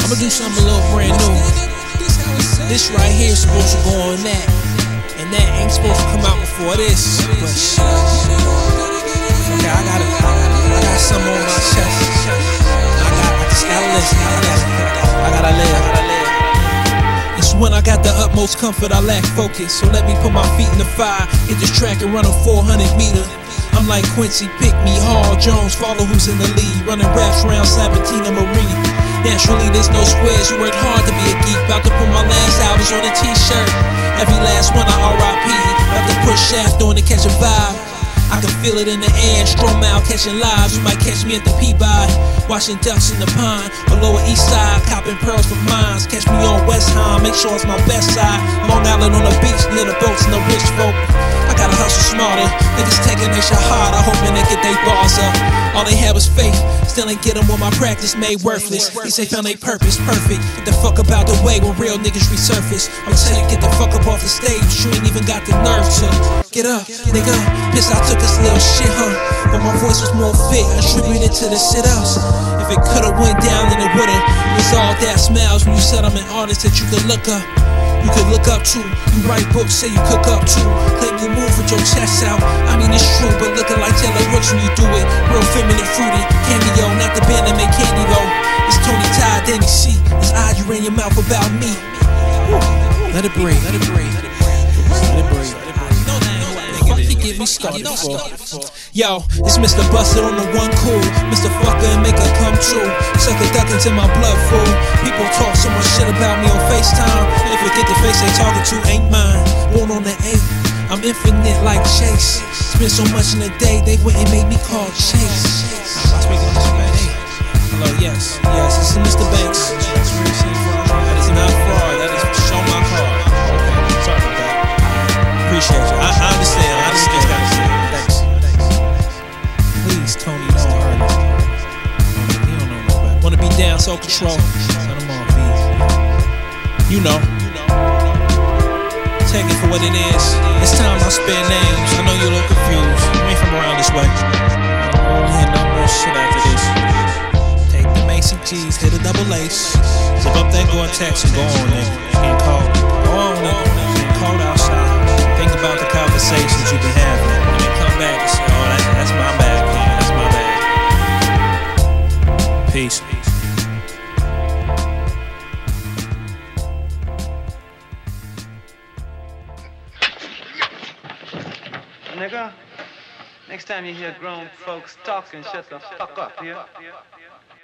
I'ma do something a little brand new. This right here is supposed to go on that, and that ain't supposed to come out before this. But shit, okay, I got something on my chest. I just gotta listen. I gotta live. It's when I got the utmost comfort, I lack focus. So let me put my feet in the fire, hit this track and run a 400 meter. I'm like Quincy, pick me, Hall Jones, follow who's in the lead. Running raps around Sabatina Marie. Naturally, there's no squares, you worked hard to be a geek. About to put my last hours on a t-shirt. Every last one I R.I.P. About to push shaft on to catch a vibe. I can feel it in the air, Strom out catching lives. You might catch me at the Peabody, watching ducks in the pond, or Lower East Side, copping pearls from mines. Catch me on West Ham, make sure it's my best side. Long Island on the beach, near the boats and the rich folk. I gotta hustle smarter, niggas taking their shit harder, hoping they get their bars up. All they had was faith, still ain't get them what my practice made worthless. They say found their purpose, perfect. Get the fuck up out the way when real niggas resurface. I'ma tell you, get the fuck up off the stage, you ain't even got the nerve to. Get up, nigga, piss I took this little shit, huh? But my voice was more fit, attributed to the sit-ups. If it could've went down, then it would've. It was all that smiles when you said I'm an artist that you could look up. You could look up to, you write books, say you cook up to. Claim you move with your chest out, I mean it's true. But looking like Taylor Rooks when you do it. Real feminine, fruity, cameo, not the band that make candy though. It's Tony Todd, Danny C. It's odd you ran your mouth about me. Let it breathe, let it breathe, let it breathe. Get me started for. Yo, it's Mr. Busted on the one cool, Mr. Fucker and make her come true. Suck a duck into my blood fool. People talk so much shit about me on FaceTime. They forget the face they talking to ain't mine. Born on the 8, I'm infinite like Chase. Spend so much in a day, they wouldn't make me call Chase. Hello, yes, this is Mr. Banks. That is not fraud, that is show my card. Okay, sorry about that. Appreciate you. I understand. I just gotta say thanks. Please, Tony, don't hurt me. You don't know nobody. Wanna be down, Soul Control. Set them off, easy. You know. Take it for what it is. It's time I spare names. I know you're a little confused. You ain't from around this way. I don't hear no more shit after this. Take the Macy G's, hit a double lace. Zip up that Gore-Tex and go on, nigga. Getting cold. Go on, nigga. Getting cold outside. Think about the conversations you've been having, and then come back and say, oh, that's my bad, man, that's my bad. Peace. Nigga, next time you hear grown folks talking, shut the fuck up, yeah?